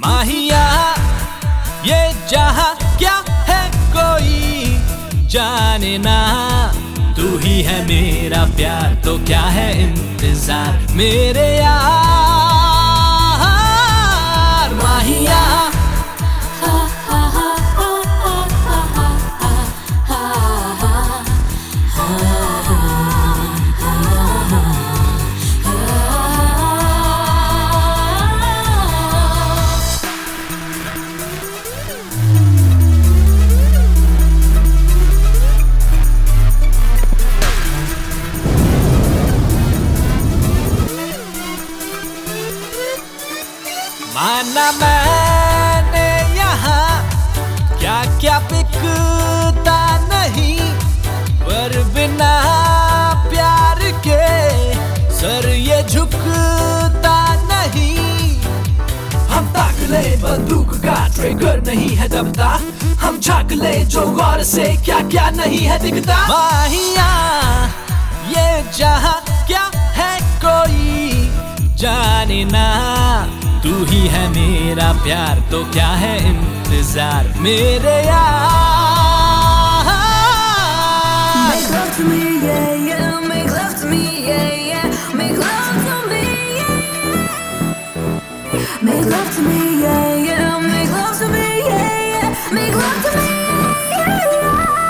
माहिया ये जहां क्या है कोई जाने ना, तू ही है मेरा प्यार तो क्या है इंतजार मेरे यार। माहिया माना मैंने यहाँ क्या क्या बिकता नहीं, पर बिना प्यार के सर ये झुकता नहीं। हम ताक ले बंदूक का ट्रिगर नहीं है दबता, हम झांक ले जो गौर से क्या क्या नहीं है दिखता। माहिया ये जहां क्या है कोई जाने ना, तू ही है मेरा प्यार तो क्या है इंतजार मेरे यार। Make love to me, yeah, yeah. Make love to me, yeah, yeah. Make love to me, yeah. Make love to me, yeah, yeah. Make love to me, yeah, yeah. Make love to me, yeah, yeah.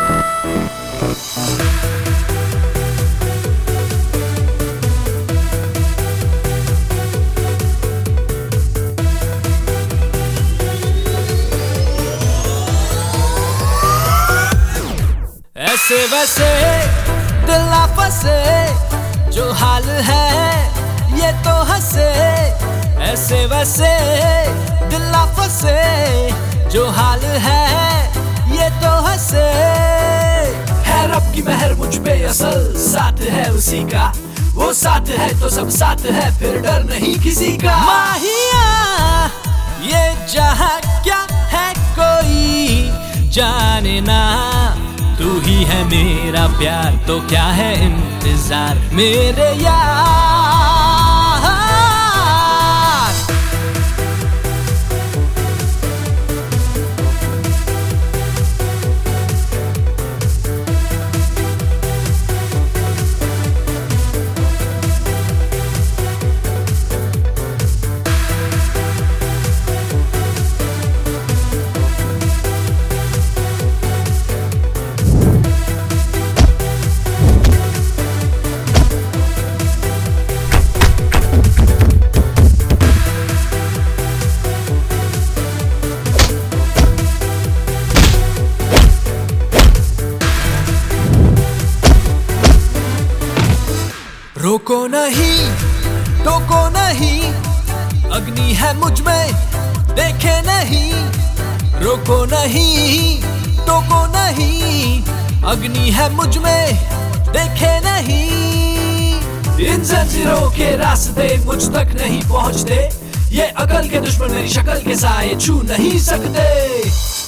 ऐसे वैसे दिल ना फंसे, जो हाल है ये तो हंसे। ऐसे वैसे दिल ना फंसे, जो हाल है ये तो हंसे। है रब की मेहर मुझ पे असल, साथ है उसी का, वो साथ है तो सब साथ है, फिर डर नहीं किसी का। माहिया ये जहां क्या है कोई जाने ना, तू ही है मेरा प्यार तो क्या है इंतजार मेरे यार। रोको नहीं टोको नहीं, अग्नि है मुझ में देखे नहीं। रोको नहीं टोको नहीं, अग्नि है मुझ में देखे नहीं। इन जंजीरों के रास्ते मुझ तक नहीं पहुंचते, ये अकल के दुश्मन मेरी शक्ल के साए छू नहीं सकते।